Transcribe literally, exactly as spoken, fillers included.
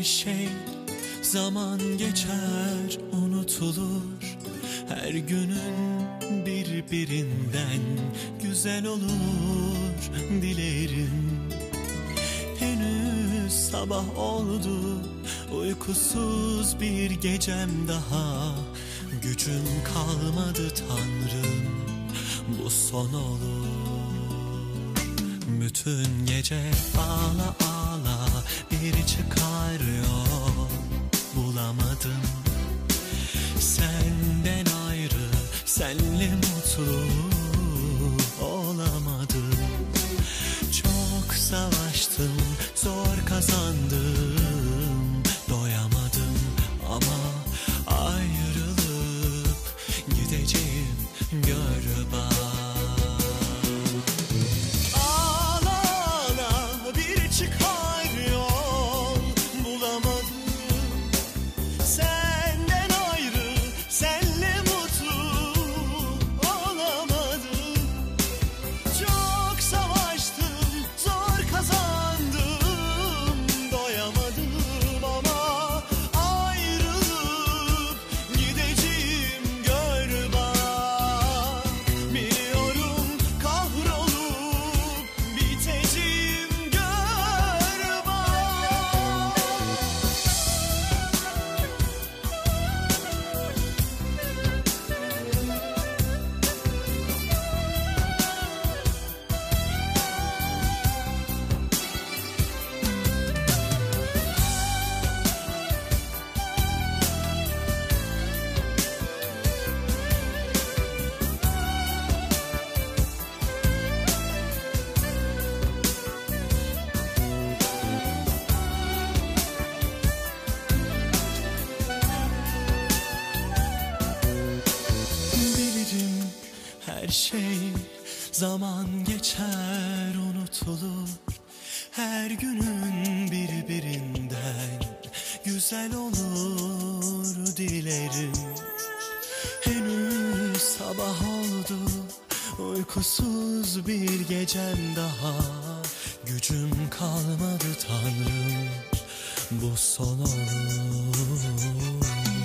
şey zaman geçer, unutulur. Her günün birbirinden güzel olur dilerim. Henüz sabah oldu, uykusuz bir gecem daha. Gücüm kalmadı Tanrım, bu son olur. Bütün gece ağla ağla bir çıkar yol bulamadım. Senden ayrı, senle mutlu olamadım. Çok savaştım, zor kazandım, doyamadım ama ayrılıp gideceğim, gör bak. Ağla ağla bir çıkar yol bulamadım. Senden ayrı, senle mutlu olamadım. Çok savaştım, zor kazandım, doyamadım ama ayrılıp gideceğim, gör bak. Biliyorum kahrolup biteceğim, gör bak. Bilirim her şey zaman geçer, unutulur. Her günün birbirinden güzel olur dilerim. Henüz sabah oldu, uykusuz bir gecem daha. Gücüm kalmadı Tanrım, bu son olur.